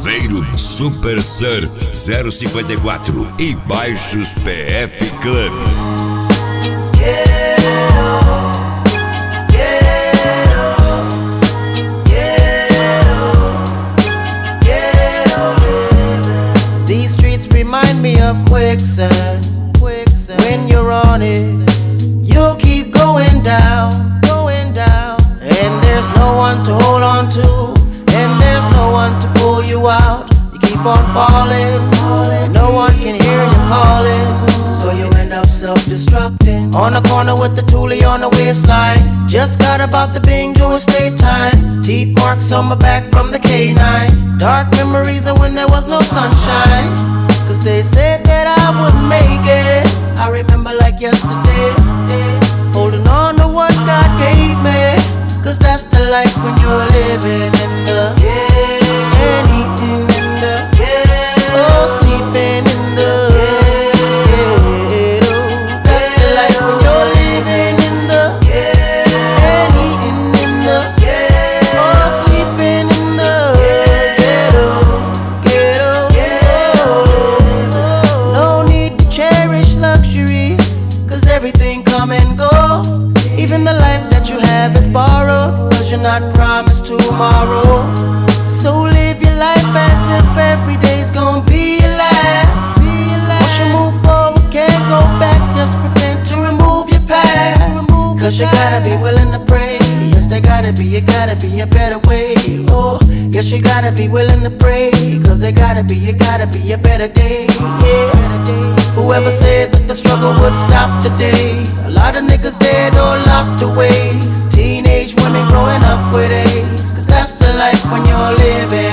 Aveiro Super Surf 054 e Baixos PF Club. These streets remind me of quicksand. When you're on it, you'll keep going down. And there's no one to hold on to, and there's no one to pull you out. You keep on falling, no one can hear you calling, so you end up self-destructing. On the corner with the toolie on the waistline, just got about the Bing doing state time. Teeth marks on my back from the K9. Dark memories of when there was no sunshine, cause they said that I wouldn't make it. I remember like yesterday, holding on to what God gave me, cause that's the life when you're living in the and eating in the sleeping in the ghetto. That's the life when you're living in the and eating in the sleeping in the ghetto. No need to cherish luxuries, cause everything come and go. Even the life that you have is borrowed, cause you're not promised tomorrow. So live your life as if every day's gonna be your last. Once you move forward, can't go back, just pretend to remove your past. Cause you gotta be willing to pray. Yes, there gotta be a better way. Oh, yes, you gotta be willing to pray, cause there gotta be a better day. Yeah. Whoever said that the struggle would stop today, a lot of niggas dead or locked away. Teenage women growing up with AIDS, cause that's the life when you're living.